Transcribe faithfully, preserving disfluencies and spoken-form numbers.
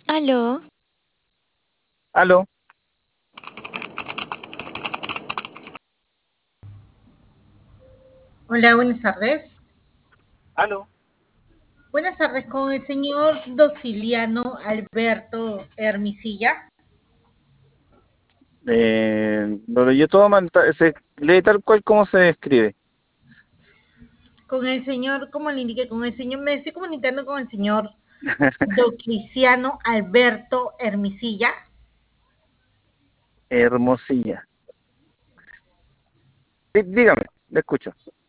Aló, Aló, Hola, buenas tardes. aló. Buenas tardes con el señor Dociliano Alberto Hermisilla. Eh, lo leyó todo mal, ta- se lee tal cual como se escribe. Con el señor, como le indiqué, con el señor, me estoy comunicando con el señor Docliciano Alberto Hermisilla. Hermosilla. Dí- dígame, le escucho.